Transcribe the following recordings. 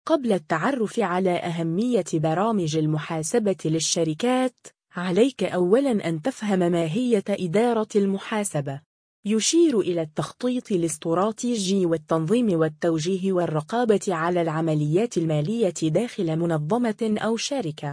قبل التعرف على أهمية برامج المحاسبة للشركات، عليك أولاً أن تفهم ماهية إدارة المحاسبة. يشير إلى التخطيط الاستراتيجي والتنظيم والتوجيه والرقابة على العمليات المالية داخل منظمة أو شركة.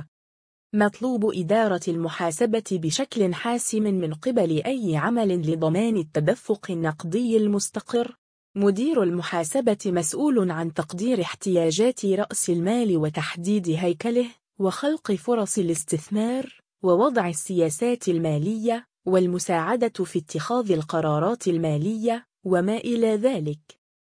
مطلوب إدارة المحاسبة بشكل حاسم من قبل أي عمل لضمان التدفق النقدي المستقر. مدير المحاسبة مسؤول عن تقدير احتياجات رأس المال وتحديد هيكله، وخلق فرص الاستثمار، ووضع السياسات المالية، والمساعدة في اتخاذ القرارات المالية، وما إلى ذلك.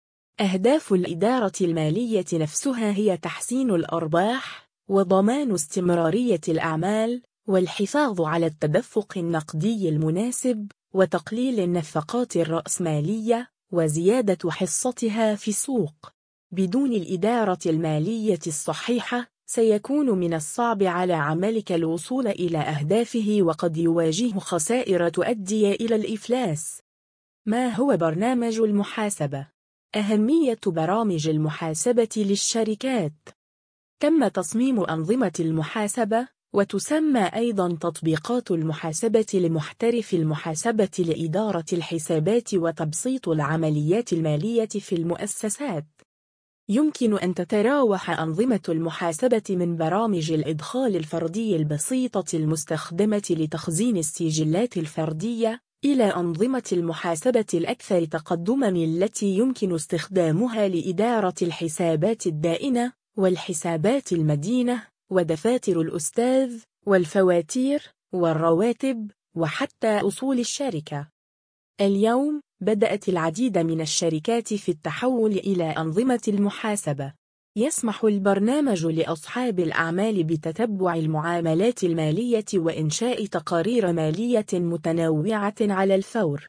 أهداف الإدارة المالية نفسها هي تحسين الأرباح، وضمان استمرارية الأعمال، والحفاظ على التدفق النقدي المناسب، وتقليل النفقات الرأسمالية، وزيادة حصتها في السوق. بدون الإدارة المالية الصحيحة، سيكون من الصعب على عملك الوصول إلى أهدافه، وقد يواجه خسائر تؤدي إلى الإفلاس. ما هو برنامج المحاسبة؟ أهمية برامج المحاسبة للشركات. تم تصميم أنظمة المحاسبة، وتسمى أيضاً تطبيقات المحاسبة لمحترف المحاسبة لإدارة الحسابات وتبسيط العمليات المالية في المؤسسات. يمكن أن تتراوح أنظمة المحاسبة من برامج الإدخال الفردي البسيطة المستخدمة لتخزين السجلات الفردية، إلى أنظمة المحاسبة الأكثر تقدماً التي يمكن استخدامها لإدارة الحسابات الدائنة، والحسابات المدينة، ودفاتر الأستاذ، والفواتير، والرواتب، وحتى أصول الشركة. اليوم، بدأت العديد من الشركات في التحول إلى أنظمة المحاسبة. يسمح البرنامج لأصحاب الأعمال بتتبع المعاملات المالية وإنشاء تقارير مالية متنوعة على الفور.